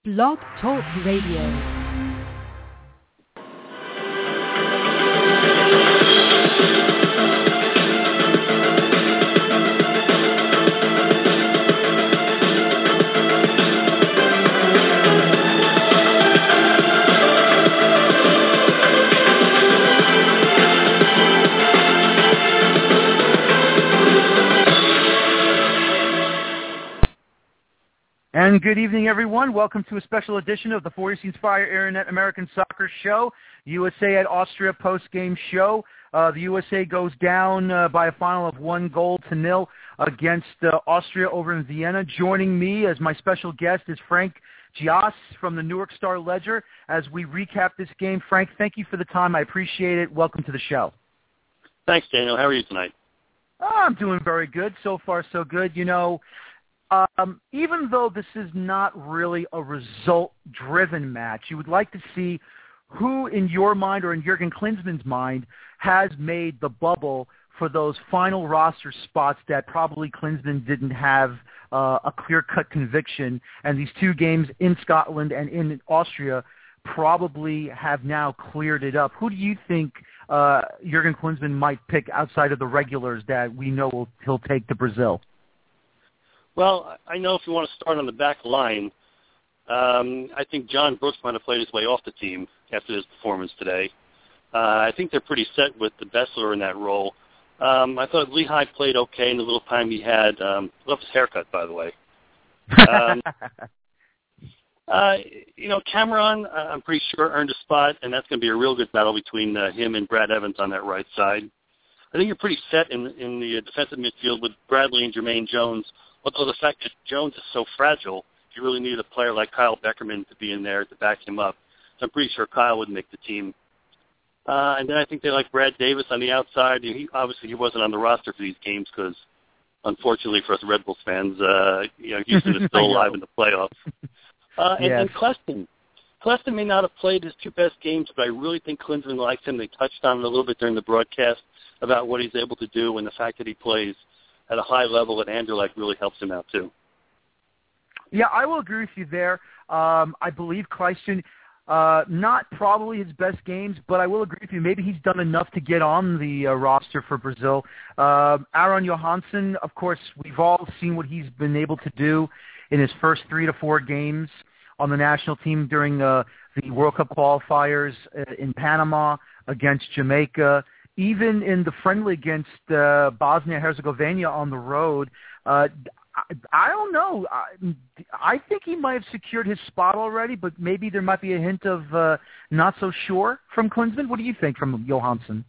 Blog Talk Radio. And good evening, everyone. Welcome to a special edition of the For Your Scenes Fire Internet American Soccer Show, USA at Austria post-game show. The USA goes down by a final of 1-0 against Austria over in Vienna. Joining me as my special guest is Frank Gias from the Newark Star Ledger as we recap this game. Frank, thank you for the time. I appreciate it. Welcome to the show. Thanks, Daniel. How are you tonight? I'm doing very good. So far, so good. You know, even though this is not really a result-driven match, you would like to see who, in your mind or in Jurgen Klinsmann's mind, has made the bubble for those final roster spots that probably Klinsmann didn't have a clear-cut conviction. And these two games in Scotland and in Austria probably have now cleared it up. Who do you think Jurgen Klinsmann might pick outside of the regulars that we know he'll take to Brazil? Well, I know if you want to start on the back line, I think John Brooks might have played his way off the team after his performance today. I think they're pretty set with the Bessler in that role. I thought Lehigh played okay in the little time he had. Loved his haircut, by the way. Cameron, I'm pretty sure, earned a spot, and that's going to be a real good battle between him and Brad Evans on that right side. I think you're pretty set in the defensive midfield with Bradley and Jermaine Jones, although the fact that Jones is so fragile, you really need a player like Kyle Beckerman to be in there to back him up. So I'm pretty sure Kyle would make the team. And then I think they like Brad Davis on the outside. He wasn't on the roster for these games because, unfortunately for us Red Bulls fans, Houston is still alive in the playoffs. And Kleston. Kleston may not have played his two best games, but I really think Klinsmann likes him. They touched on it a little bit during the broadcast about what he's able to do and the fact that he plays at a high level at Anderlecht really helps him out too. Yeah, I will agree with you there. I believe Kleston, not probably his best games, but I will agree with you. Maybe he's done enough to get on the roster for Brazil. Aron Johansson, of course, we've all seen what he's been able to do in his first 3 to 4 games on the national team during the World Cup qualifiers in Panama, against Jamaica, even in the friendly against Bosnia-Herzegovina on the road. I don't know. I think he might have secured his spot already, but maybe there might be a hint of not so sure from Klinsmann. What do you think from Johansson?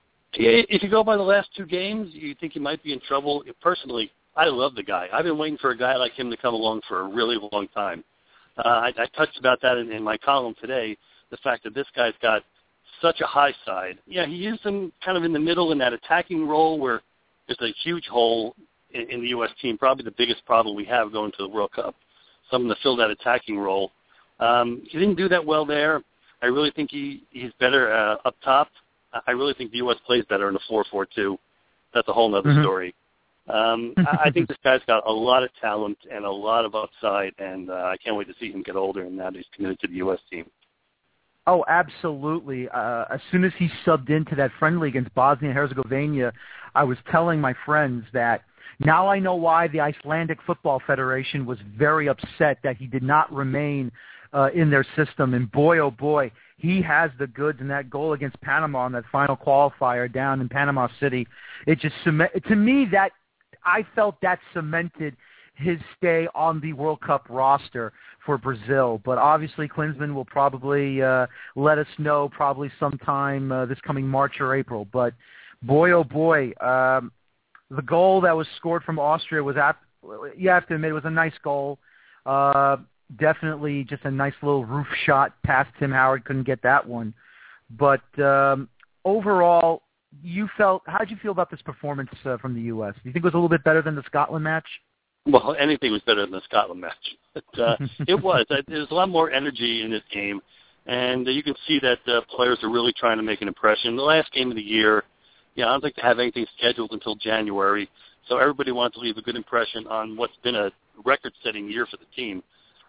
If you go by the last 2 games, you think he might be in trouble. Personally, I love the guy. I've been waiting for a guy like him to come along for a really long time. I touched about that in my column today, the fact that this guy's got such a high side. Yeah, he used him kind of in the middle in that attacking role where there's a huge hole in the U.S. team, probably the biggest problem we have going to the World Cup, someone to fill that attacking role. He didn't do that well there. I really think he's better up top. I really think the U.S. plays better in a 4-4-2. That's a whole other story. I think this guy's got a lot of talent and a lot of upside, and I can't wait to see him get older and now that he's committed to the U.S. team. Oh, absolutely. As soon as he subbed into that friendly against Bosnia-Herzegovina, I was telling my friends that now I know why the Icelandic Football Federation was very upset that he did not remain in their system. And boy, oh boy, he has the goods in that goal against Panama in that final qualifier down in Panama City. It just to me that I felt that cemented his stay on the World Cup roster for Brazil. But obviously Klinsmann will probably let us know probably sometime this coming March or April. But boy, oh boy, the goal that was scored from Austria was, you have to admit, it was a nice goal. Definitely just a nice little roof shot past Tim Howard. Couldn't get that one. But overall, how did you feel about this performance from the U.S.? Do you think it was a little bit better than the Scotland match? Well, anything was better than the Scotland match. But, it was. There's a lot more energy in this game, and you can see that players are really trying to make an impression. The last game of the year, I don't think they have anything scheduled until January, so everybody wants to leave a good impression on what's been a record-setting year for the team.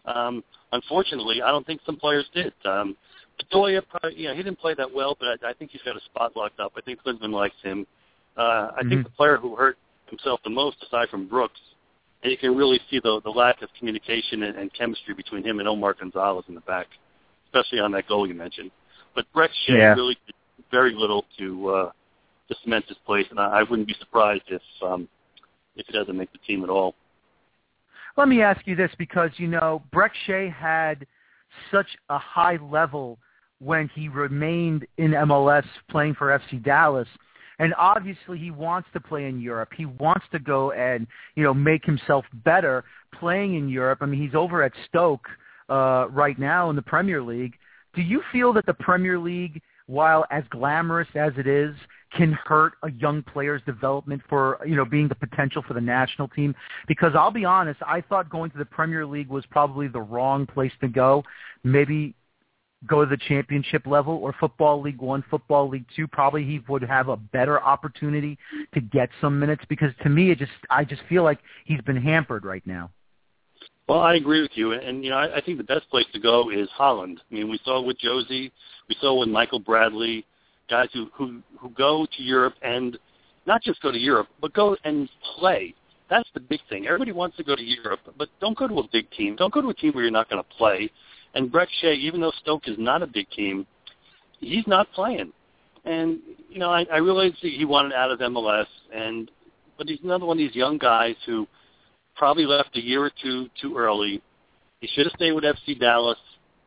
Unfortunately, I don't think some players did. Bedoya, he didn't play that well, but I think he's got a spot locked up. I think Klinsmann likes him. I think the player who hurt himself the most, aside from Brooks, and you can really see the lack of communication and chemistry between him and Omar Gonzalez in the back, especially on that goal you mentioned. But Brek Shea really did very little to cement his place, and I wouldn't be surprised if he doesn't make the team at all. Let me ask you this, because, Brek Shea had such a high level when he remained in MLS playing for FC Dallas, and obviously he wants to play in Europe. He wants to go and, make himself better playing in Europe. I mean, he's over at Stoke right now in the Premier League. Do you feel that the Premier League, while as glamorous as it is, can hurt a young player's development for, being the potential for the national team? Because I'll be honest, I thought going to the Premier League was probably the wrong place to go. Maybe go to the championship level or Football League 1, Football League 2. Probably he would have a better opportunity to get some minutes, because to me, I just feel like he's been hampered right now. Well, I agree with you, and I think the best place to go is Holland. I mean, we saw it with Josie, we saw it with Michael Bradley, guys who go to Europe, and not just go to Europe, but go and play. That's the big thing. Everybody wants to go to Europe, but don't go to a big team. Don't go to a team where you're not going to play. And Brek Shea, even though Stoke is not a big team, he's not playing. And I realize he wanted out of MLS, but he's another one of these young guys who probably left a year or two too early. He should have stayed with FC Dallas.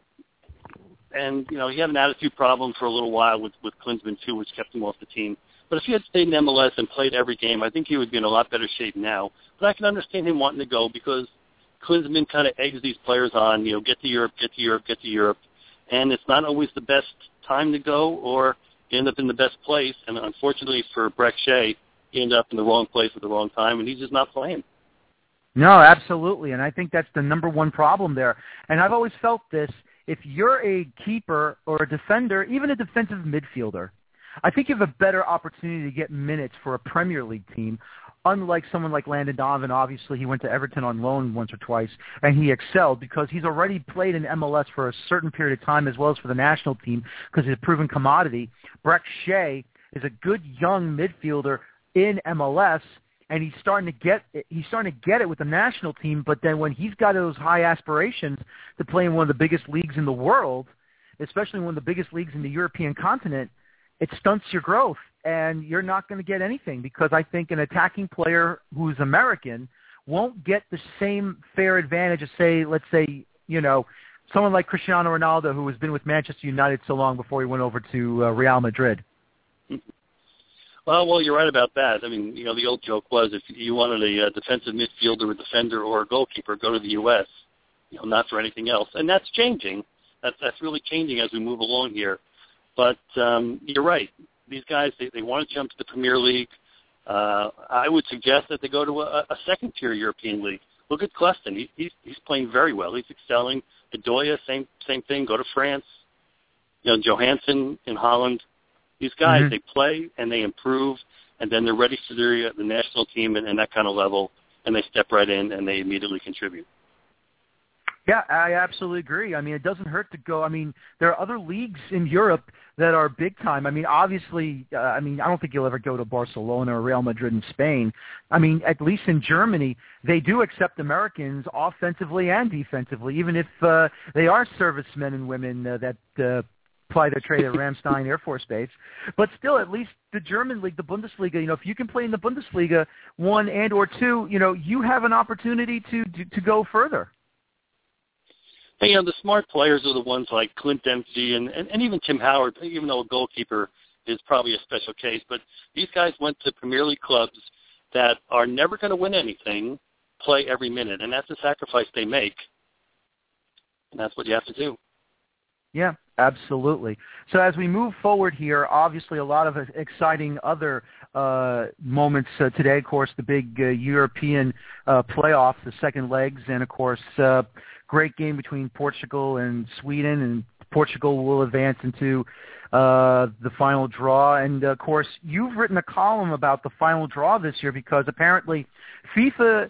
And, he had an attitude problem for a little while with Klinsmann, too, which kept him off the team. But if he had stayed in MLS and played every game, I think he would be in a lot better shape now. But I can understand him wanting to go, because Klinsmann kind of eggs these players on, get to Europe, get to Europe, get to Europe. And it's not always the best time to go, or you end up in the best place. And unfortunately for Brek Shea, he ended up in the wrong place at the wrong time, and he's just not playing. No, absolutely. And I think that's the number one problem there. And I've always felt this. If you're a keeper or a defender, even a defensive midfielder, I think you have a better opportunity to get minutes for a Premier League team, unlike someone like Landon Donovan. Obviously, he went to Everton on loan once or twice, and he excelled because he's already played in MLS for a certain period of time, as well as for the national team, because he's a proven commodity. Brek Shea is a good young midfielder in MLS, and he's starting to get it with the national team. But then when he's got those high aspirations to play in one of the biggest leagues in the world, especially one of the biggest leagues in the European continent, it stunts your growth, and you're not going to get anything, because I think an attacking player who's American won't get the same fair advantage as, let's say, someone like Cristiano Ronaldo, who has been with Manchester United so long before he went over to Real Madrid. Well, you're right about that. I mean, the old joke was, if you wanted a defensive midfielder, a defender, or a goalkeeper, go to the U.S., not for anything else. And that's changing. That's really changing as we move along here. But you're right. These guys, they want to jump to the Premier League. I would suggest that they go to a second-tier European league. Look at Kleston. He's playing very well. He's excelling. Bedoya, same thing. Go to France. Johansson in Holland. These guys, they play and they improve, and then they're ready for the national team and that kind of level, and they step right in and they immediately contribute. Yeah, I absolutely agree. I mean, it doesn't hurt to go. I mean, there are other leagues in Europe that are big time. I mean, obviously, I don't think you'll ever go to Barcelona or Real Madrid in Spain. I mean, at least in Germany, they do accept Americans offensively and defensively, even if they are servicemen and women that ply their trade at Ramstein Air Force Base. But still, at least the German league, the Bundesliga, if you can play in the Bundesliga 1 and or 2, you have an opportunity to go further. And, the smart players are the ones like Clint Dempsey and even Tim Howard, even though a goalkeeper is probably a special case. But these guys went to Premier League clubs that are never going to win anything, play every minute. And that's a sacrifice they make. And that's what you have to do. Yeah, absolutely. So as we move forward here, obviously a lot of exciting other moments today. Of course, the big European playoffs, the second legs, and of course, great game between Portugal and Sweden, and Portugal will advance into the final draw. And of course, you've written a column about the final draw this year, because apparently FIFA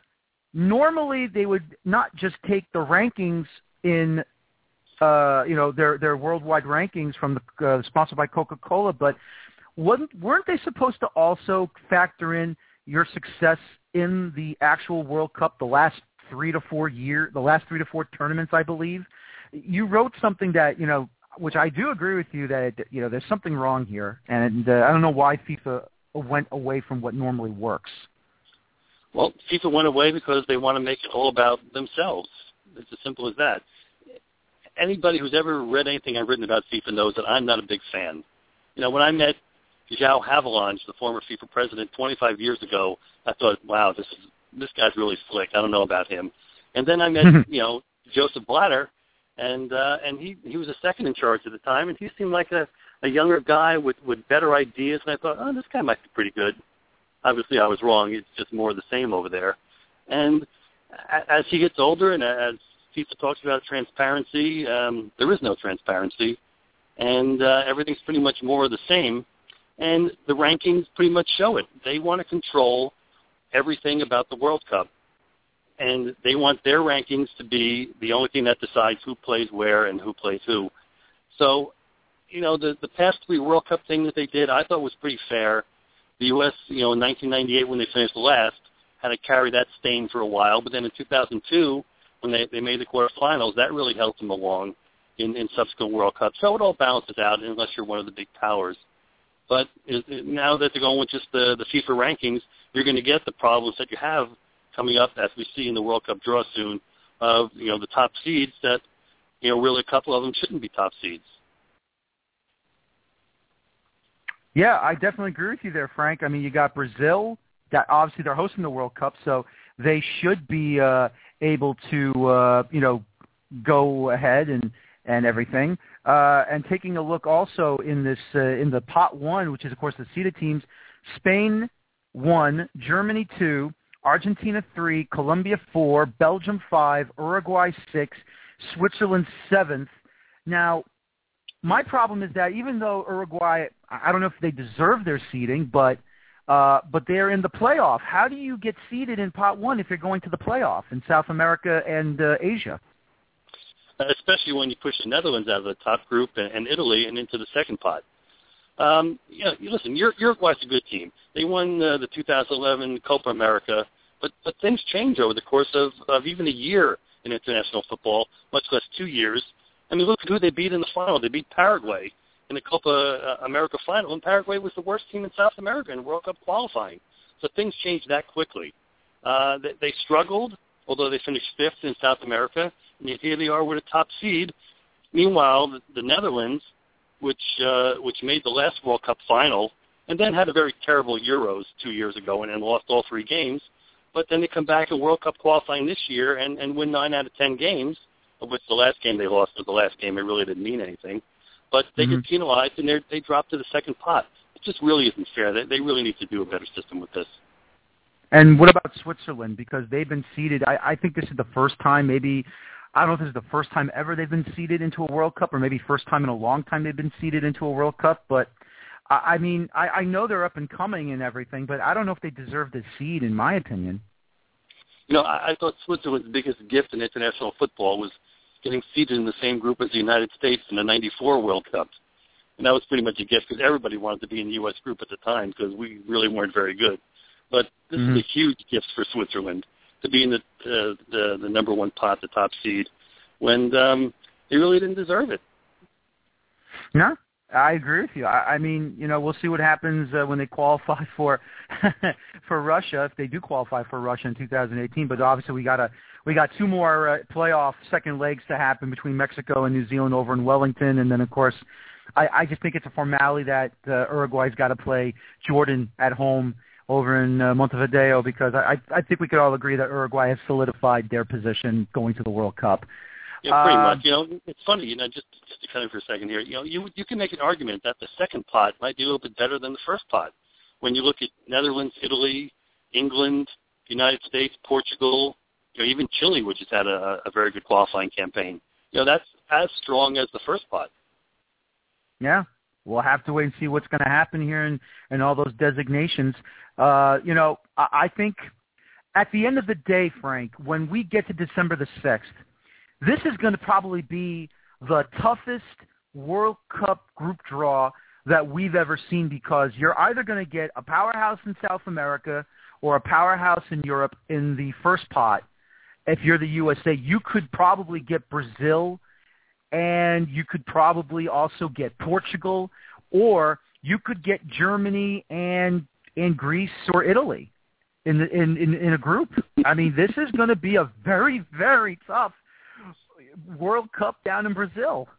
normally they would not just take the rankings in, their worldwide rankings from the sponsored by Coca-Cola, but weren't they supposed to also factor in your success in the actual World Cup the last 3 to 4 tournaments, I believe? You wrote something that, which I do agree with you that, there's something wrong here, and I don't know why FIFA went away from what normally works. Well, FIFA went away because they want to make it all about themselves. It's as simple as that. Anybody who's ever read anything I've written about FIFA knows that I'm not a big fan. When I met João Havelange, the former FIFA president, 25 years ago, I thought, wow, this guy's really slick. I don't know about him. And then I met, Joseph Blatter, and he was a second in charge at the time, and he seemed like a younger guy with better ideas, and I thought, oh, this guy might be pretty good. Obviously, I was wrong. It's just more of the same over there. And as he gets older and as FIFA talks about transparency, there is no transparency, and everything's pretty much more of the same. And the rankings pretty much show it. They want to control everything about the World Cup, and they want their rankings to be the only thing that decides who plays where and who plays who. So, the past 3 World Cup things that they did, I thought was pretty fair. The U.S., in 1998 when they finished last, had to carry that stain for a while, but then in 2002 when they made the quarterfinals, that really helped them along in subsequent World Cups. So it all balances out unless you're one of the big powers. But now that they're going with just the FIFA rankings, you're going to get the problems that you have coming up, as we see in the World Cup draw soon, of the top seeds that really a couple of them shouldn't be top seeds. Yeah, I definitely agree with you there, Frank. I mean, you got Brazil. That obviously they're hosting the World Cup, so they should be able to go ahead and everything. And taking a look also in this in the pot 1, which is of course the seeded teams, Spain 1, Germany 2, Argentina 3, Colombia 4, Belgium 5, Uruguay 6, Switzerland 7th. Now, my problem is that even though Uruguay, I don't know if they deserve their seeding, but they're in the playoff. How do you get seeded in pot 1 if you're going to the playoff in South America and Asia? Especially when you push the Netherlands out of the top group and Italy and into the second pot. Listen, Uruguay's a good team. They won the 2011 Copa America, but things change over the course of even a year in international football, much less 2 years. I mean, look at who they beat in the final. They beat Paraguay in the Copa America final, and Paraguay was the worst team in South America in World Cup qualifying. So things changed that quickly. They struggled, although they finished 5th in South America, and yet here they are with a top seed. Meanwhile, the Netherlands, which made the last World Cup final, and then had a very terrible Euros 2 years ago and lost all 3 games, but then they come back in World Cup qualifying this year and win 9 out of 10 games, of which the last game they lost was the last game. It really didn't mean anything. But they get penalized, and they drop to the second pot. It just really isn't fair. They really need to do a better system with this. And what about Switzerland? Because they've been seeded. I think this is the first time, maybe, I don't know if this is the first time ever they've been seeded into a World Cup, or maybe first time in a long time they've been seeded into a World Cup. But, I mean, I know they're up and coming and everything, but I don't know if they deserve the seed, in my opinion. I thought Switzerland's biggest gift in international football was getting seeded in the same group as the United States in the 94 World Cup. And that was pretty much a gift because everybody wanted to be in the U.S. group at the time because we really weren't very good. But this is a huge gift for Switzerland to be in the number 1 pot, the top seed, when they really didn't deserve it. No, I agree with you. I mean, we'll see what happens when they qualify for Russia, if they do qualify for Russia in 2018. But obviously we got 2 more playoff second legs to happen between Mexico and New Zealand over in Wellington, and then of course I just think it's a formality that Uruguay's got to play Jordan at home over in Montevideo, because I think we could all agree that Uruguay has solidified their position going to the World Cup. Yeah, pretty much. It's funny, just to cut in for a second here. You can make an argument that the second pot might be a little bit better than the first pot. When you look at Netherlands, Italy, England, the United States, Portugal, even Chile, which has had a very good qualifying campaign. That's as strong as the first pot. Yeah, we'll have to wait and see what's going to happen here in all those designations. I think at the end of the day, Frank, when we get to December the 6th, this is going to probably be the toughest World Cup group draw that we've ever seen, because you're either going to get a powerhouse in South America or a powerhouse in Europe in the first pot. If you're the USA, you could probably get Brazil, and you could probably also get Portugal, or you could get Germany and Greece or Italy in a group. I mean, this is going to be a very, very tough World Cup down in Brazil.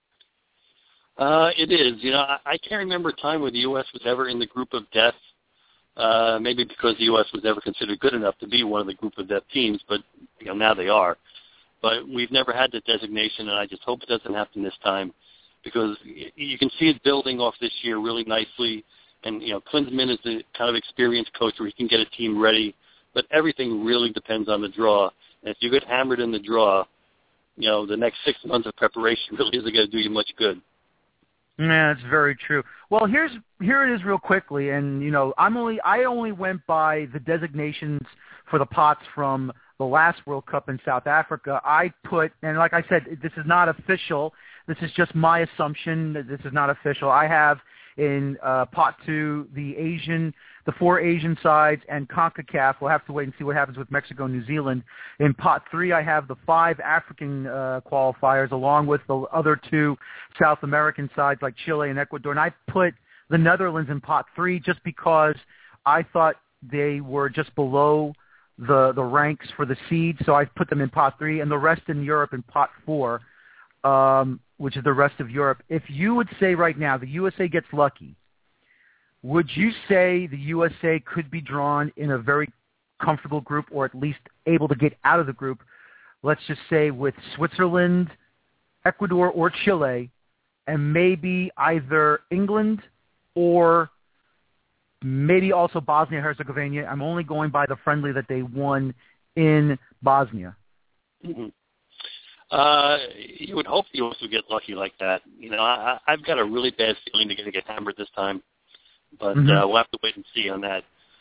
It is. I can't remember a time where the U.S. was ever in the group of death. Maybe because the U.S. was never considered good enough to be one of the group of death teams, but now they are. But we've never had the designation, and I just hope it doesn't happen this time, because you can see it building off this year really nicely. And Klinsmann is the kind of experienced coach where he can get a team ready, but everything really depends on the draw. And if you get hammered in the draw, the next 6 months of preparation really isn't going to do you much good. Yeah, that's very true. Well, here it is real quickly, and I only went by the designations for the pots from the last World Cup in South Africa. I put, and like I said, this is not official. This is just my assumption. This is not official. I have in pot 2 the 4 Asian sides and CONCACAF. We'll have to wait and see what happens with Mexico and New Zealand. In pot 3, I have the 5 African qualifiers along with the other 2 South American sides like Chile and Ecuador. And I put the Netherlands in pot 3 just because I thought they were just below the ranks for the seed. So I put them in pot 3, and the rest in Europe in pot 4, which is the rest of Europe. If you would say right now the USA gets lucky, would you say the USA could be drawn in a very comfortable group, or at least able to get out of the group, let's just say with Switzerland, Ecuador, or Chile, and maybe either England or maybe also Bosnia-Herzegovina? I'm only going by the friendly that they won in Bosnia. Mm-hmm. You would hope the U.S. would get lucky like that. I've got a really bad feeling they're going to get hammered this time. But we'll have to wait and see on that.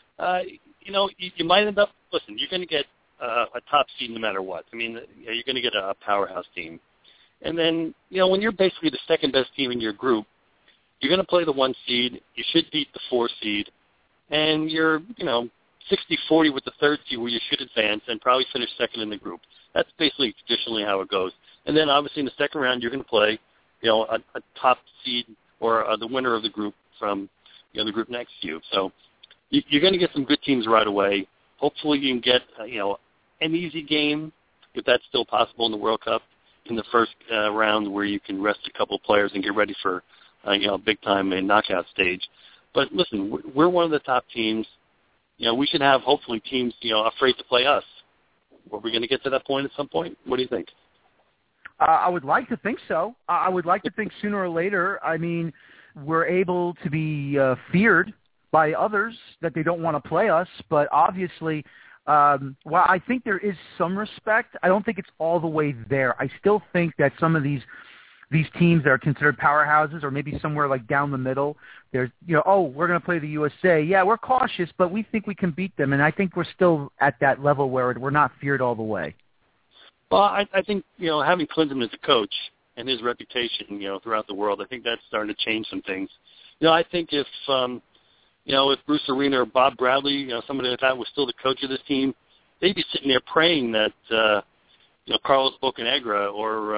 You might end up, listen, you're going to get a top seed no matter what. I mean, you're going to get a powerhouse team. And then, when you're basically the second best team in your group, you're going to play the 1 seed. You should beat the 4 seed. And you're, 60-40 with the 3rd seed where you should advance and probably finish second in the group. That's basically traditionally how it goes. And then, obviously, in the second round, you're going to play, a top seed or the winner of the group from the group next to you. So you're going to get some good teams right away. Hopefully you can get, an easy game, if that's still possible in the World Cup, in the first round where you can rest a couple of players and get ready for, big-time knockout stage. But listen, we're one of the top teams. We should have, hopefully, teams, afraid to play us. Are we going to get to that point at some point? What do you think? I would like to think so. I would like to think sooner or later. I mean, we're able to be feared by others that they don't want to play us. But obviously, while I think there is some respect, I don't think it's all the way there. I still think that some of these teams that are considered powerhouses, or maybe somewhere like down the middle, there's, we're going to play the USA. Yeah, we're cautious, but we think we can beat them. And I think we're still at that level where we're not feared all the way. Well, I think, having Klinsmann as a coach and his reputation, throughout the world, I think that's starting to change some things. I think if Bruce Arena or Bob Bradley, somebody like that was still the coach of this team, they'd be sitting there praying that, Carlos Bocanegra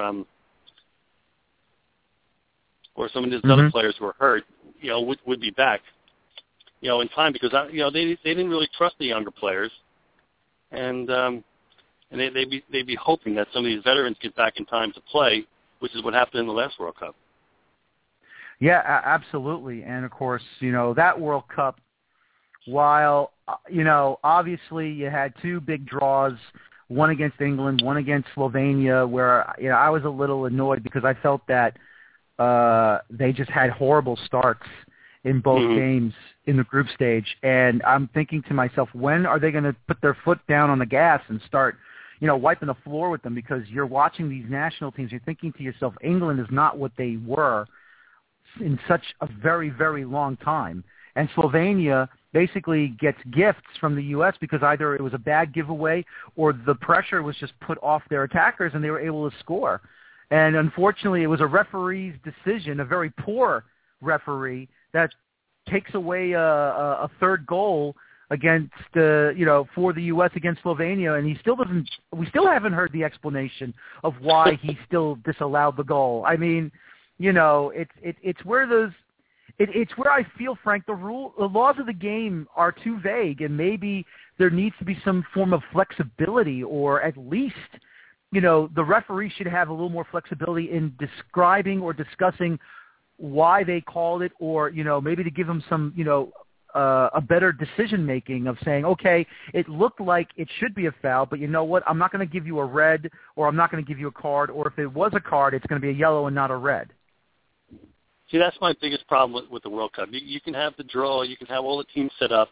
or some of his other players who are hurt, would be back, in time, because, they didn't really trust the younger players. And they'd be hoping that some of these veterans get back in time to play, which is what happened in the last World Cup. Yeah, absolutely. And, of course, that World Cup, while, obviously you had 2 big draws, one against England, one against Slovenia, where, I was a little annoyed because I felt that they just had horrible starts in both games in the group stage. And I'm thinking to myself, when are they going to put their foot down on the gas and start, wiping the floor with them? Because you're watching these national teams, you're thinking to yourself, England is not what they were in such a very, very long time. And Slovenia basically gets gifts from the U.S. because either it was a bad giveaway or the pressure was just put off their attackers and they were able to score. And unfortunately, it was a referee's decision, a very poor referee, that takes away a third goal against, for the U.S. against Slovenia, and we still haven't heard the explanation of why he still disallowed the goal. I mean, it's where it's where I feel, Frank, the laws of the game are too vague, and maybe there needs to be some form of flexibility, or at least, the referee should have a little more flexibility in describing or discussing why they called it, or, maybe to give them some, a better decision-making of saying, okay, it looked like it should be a foul, but you know what, I'm not going to give you a red, or I'm not going to give you a card, or if it was a card, it's going to be a yellow and not a red. See, that's my biggest problem with the World Cup. You can have the draw, you can have all the teams set up.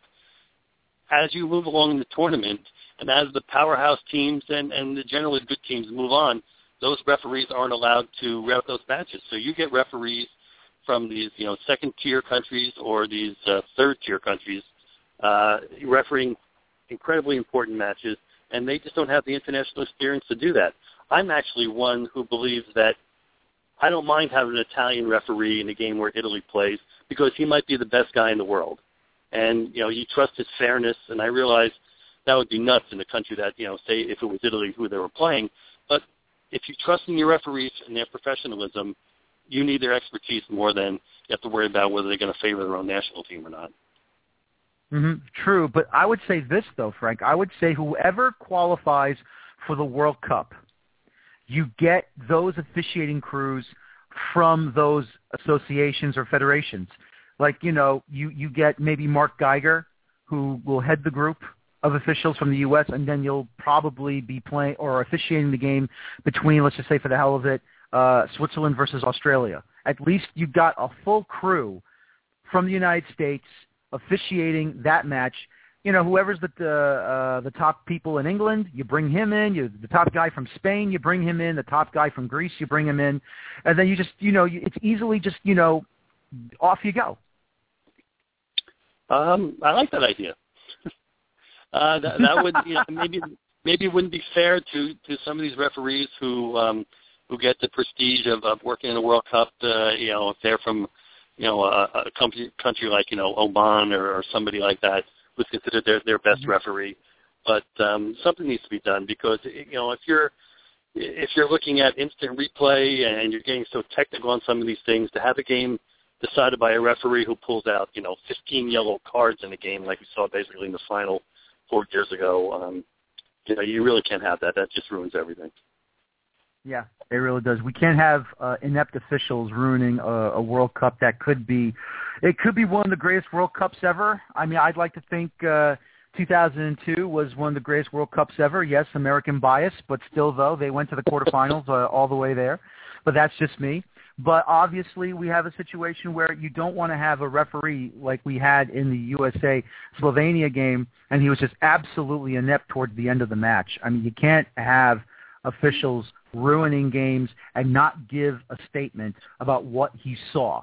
As you move along in the tournament, and as the powerhouse teams and the generally good teams move on, those referees aren't allowed to ref those matches. So you get referees from these, second-tier countries or these third-tier countries refereeing incredibly important matches, and they just don't have the international experience to do that. I'm actually one who believes that I don't mind having an Italian referee in a game where Italy plays because he might be the best guy in the world. And, you trust his fairness, and I realize that would be nuts in a country that, say if it was Italy who they were playing. But if you trust in your referees and their professionalism, you need their expertise more than you have to worry about whether they're going to favor their own national team or not. Mm-hmm. True, but I would say this, though, Frank. I would say whoever qualifies for the World Cup, you get those officiating crews from those associations or federations. Like, you get maybe Mark Geiger, who will head the group of officials from the U.S., and then you'll probably be playing or officiating the game between, let's just say for the hell of it, Switzerland versus Australia. At least you've got a full crew from the United States officiating that match. Whoever's the top people in England, you bring him in. The top guy from Spain, you bring him in. The top guy from Greece, you bring him in. And then you just, it's easily just, off you go. I like that idea. That would, maybe it wouldn't be fair to some of these referees who get the prestige of working in the World Cup. If they're from, a country like Oman or somebody like that, who's considered their best referee. But something needs to be done because if you're looking at instant replay and you're getting so technical on some of these things, to have a game decided by a referee who pulls out 15 yellow cards in a game like we saw basically in the final 4 years ago, you really can't have that. That just ruins everything. Yeah, it really does. We can't have inept officials ruining a World Cup that could be one of the greatest World Cups ever. I mean, I'd like to think 2002 was one of the greatest World Cups ever. Yes, American bias, but still, though, they went to the quarterfinals all the way there. But that's just me. But obviously, we have a situation where you don't want to have a referee like we had in the USA-Slovenia game, and he was just absolutely inept towards the end of the match. I mean, you can't have officials ruining games and not give a statement about what he saw.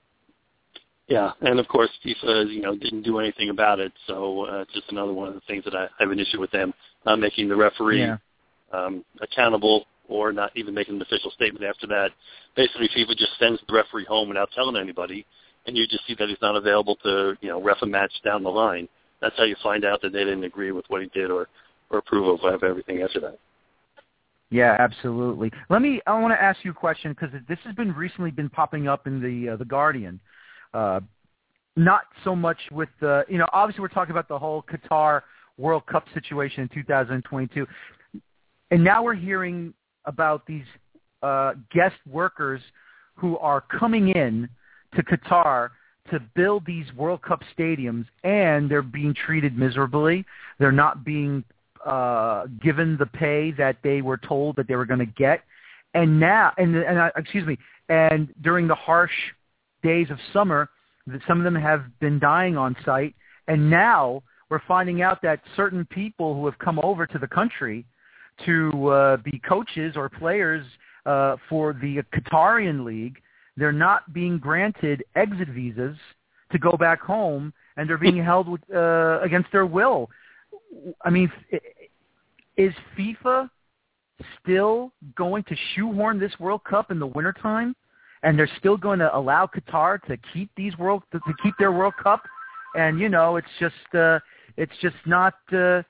Yeah, and of course FIFA, didn't do anything about it, so it's just another one of the things that I have an issue with them, not making the referee accountable or not even making an official statement after that. Basically, FIFA just sends the referee home without telling anybody, and you just see that he's not available to ref a match down the line. That's how you find out that they didn't agree with what he did or approve of everything after that. Yeah, absolutely. I want to ask you a question because this has been recently popping up in the Guardian. Not so much with obviously we're talking about the whole Qatar World Cup situation in 2022, and now we're hearing about these guest workers who are coming in to Qatar to build these World Cup stadiums, and they're being treated miserably. They're not being given the pay that they were told that they were going to get, and during the harsh days of summer, some of them have been dying on site, and now we're finding out that certain people who have come over to the country to be coaches or players for the Qatarian League, they're not being granted exit visas to go back home, and they're being held against their will. I mean, is FIFA still going to shoehorn this World Cup in the wintertime, and they're still going to allow Qatar to keep keep their World Cup? And it's just not. To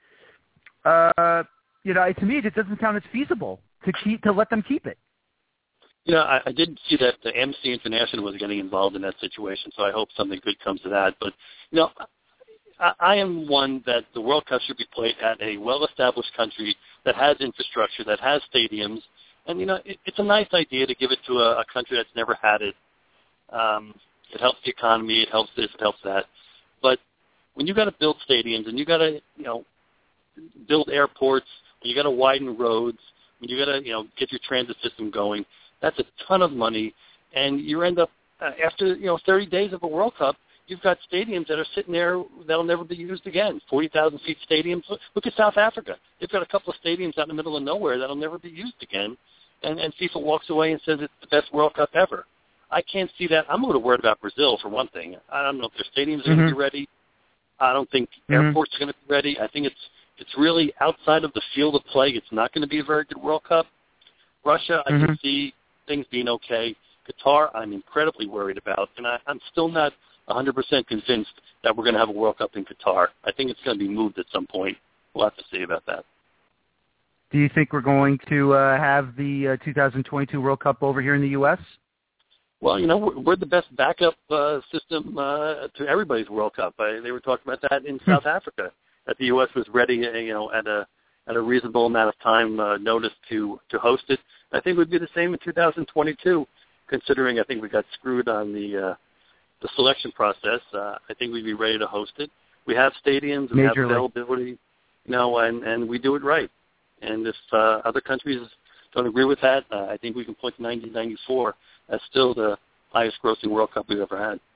me, it doesn't sound as feasible to let them keep it. I did see that the Amnesty International was getting involved in that situation, so I hope something good comes to that. But I am one that the World Cup should be played at a well-established country that has infrastructure, that has stadiums. And, it's a nice idea to give it to a country that's never had it. It helps the economy, it helps this, it helps that. But when you got to build stadiums and you got to, build airports, when you got to widen roads, when you got to, get your transit system going, that's a ton of money. And you end up, after, 30 days of a World Cup, you've got stadiums that are sitting there that'll never be used again. 40,000-seat stadiums. Look at South Africa. They've got a couple of stadiums out in the middle of nowhere that'll never be used again. And FIFA walks away and says it's the best World Cup ever. I can't see that. I'm a little worried about Brazil, for one thing. I don't know if their stadiums are going to be ready. I don't think airports are going to be ready. I think it's really outside of the field of play. It's not going to be a very good World Cup. Russia, I can see things being okay. Qatar, I'm incredibly worried about. And I'm still not 100% convinced that we're going to have a World Cup in Qatar. I think it's going to be moved at some point. We'll have to see about that. Do you think we're going to have the 2022 World Cup over here in the U.S.? Well, we're the best backup system to everybody's World Cup. They were talking about that in South Africa, that the U.S. was ready, at a reasonable amount of time notice to host it. I think it would be the same in 2022, considering I think we got screwed on the selection process. I think we'd be ready to host it. We have stadiums, we have availability, and we do it right. And if other countries don't agree with that, I think we can point to 1994 as still the highest-grossing World Cup we've ever had.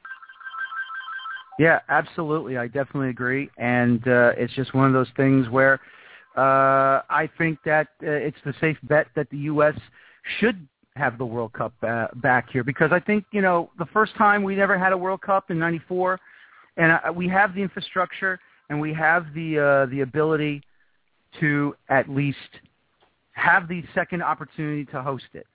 Yeah, absolutely. I definitely agree. And it's just one of those things where I think that it's the safe bet that the U.S. should have the World Cup back here, because I think, the first time we never had a World Cup in '94, and we have the infrastructure and we have the ability to at least have the second opportunity to host it.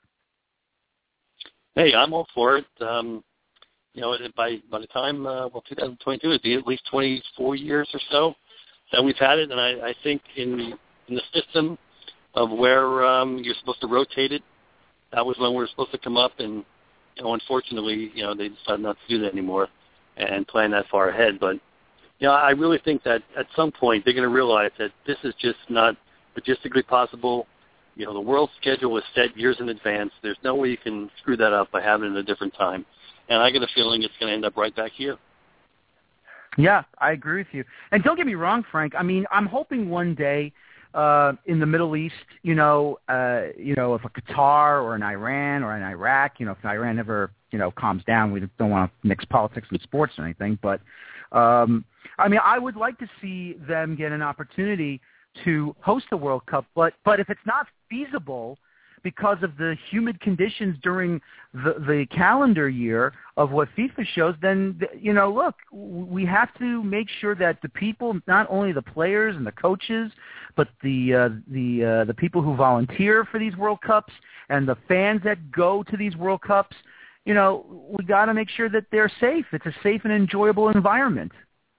Hey, I'm all for it. By the time 2022, it'd be at least 24 years or so that we've had it, and I think in the system of where you're supposed to rotate it, that was when we were supposed to come up, and unfortunately, they decided not to do that anymore and plan that far ahead. But I really think that at some point they're going to realize that this is just not logistically possible. The world schedule was set years in advance. There's no way you can screw that up by having it at a different time. And I get a feeling it's going to end up right back here. Yeah, I agree with you. And don't get me wrong, Frank. I mean, I'm hoping one day in the Middle East, if a Qatar or an Iran or an Iraq, if Iran ever, calms down, we don't want to mix politics and sports or anything. But, I would like to see them get an opportunity to host the World Cup. But if it's not feasible because of the humid conditions during the calendar year of what FIFA shows, then, look, we have to make sure that the people, not only the players and the coaches, but the people who volunteer for these World Cups and the fans that go to these World Cups, we got to make sure that they're safe. It's a safe and enjoyable environment.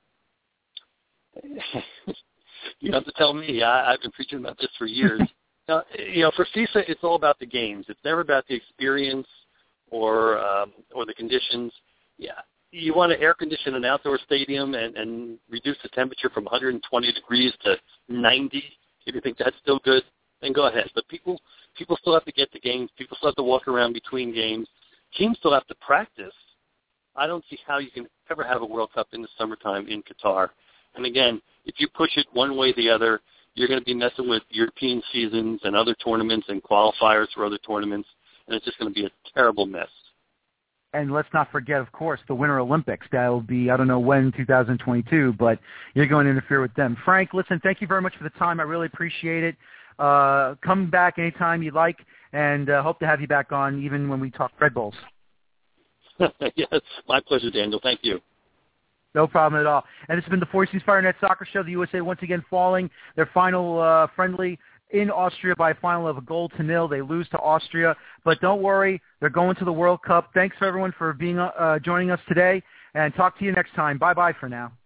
You have to tell me. I've been preaching about this for years. For FIFA, it's all about the games. It's never about the experience or the conditions. Yeah, you want to air condition an outdoor stadium and reduce the temperature from 120 degrees to 90. If you think that's still good, then go ahead. But people still have to get the games. People still have to walk around between games. Teams still have to practice. I don't see how you can ever have a World Cup in the summertime in Qatar. And again, if you push it one way or the other, you're going to be messing with European seasons and other tournaments and qualifiers for other tournaments, and it's just going to be a terrible mess. And let's not forget, of course, the Winter Olympics. That will be, I don't know when, 2022, but you're going to interfere with them. Frank, listen, thank you very much for the time. I really appreciate it. Come back anytime you like, and hope to have you back on even when we talk Red Bulls. Yes, my pleasure, Daniel. Thank you. No problem at all. And it's been the Four Seasons Fire Net Soccer Show. The USA once again falling their final friendly in Austria by a final of 1-0. They lose to Austria. But don't worry, they're going to the World Cup. Thanks for everyone for being joining us today, and talk to you next time. Bye-bye for now.